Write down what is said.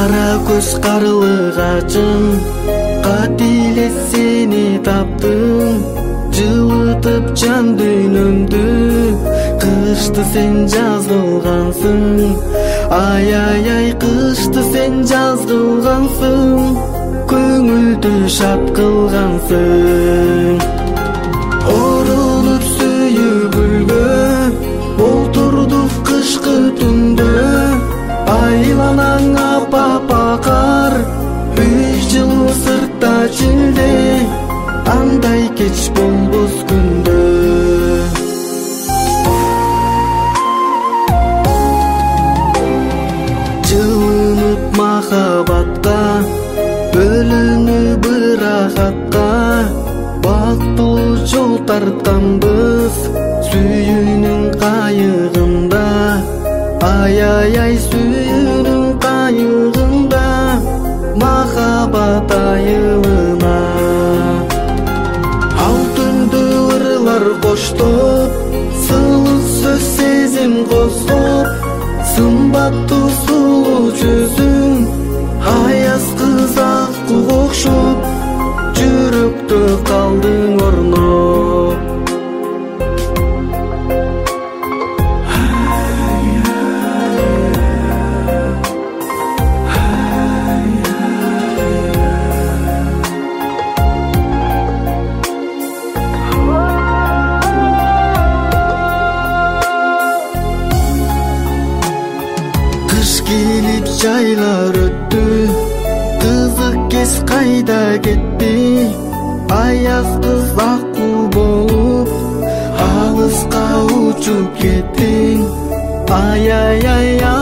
Кара көз карлыгачым, катиле сени таптым. Жылытып жан дүйнөмдү, кышты сен жаз кылгансың. Ай, кышты сен жаз кылгансың, көңүлдү шат кылгансың. Орулуп сүйүп гүлгө, олтурдук кышкы түндө. Айланаң апа-кар, үй жылуу сыртта чилде. Андай кеч болбос күндө. Жылынып махабатка, бөлүнүп ырахатка. Бактылуу жол тартканбыз сүйүүнүн кайыгында. Ай, сүйүүнүн кайыгында, махабат айылына. Алтынды ырлар коштоп, сылуу сөз сезим козгоп. Сымбаттуу сулуу жүзүң, аяз кыз аккуга окшоп. Жүрөктө калдың орноп. Кыш келип жайлар өттү, кызык кез кайда кетти. Аяз кыз акку болуп, алыска учуп кеттиң. Ай,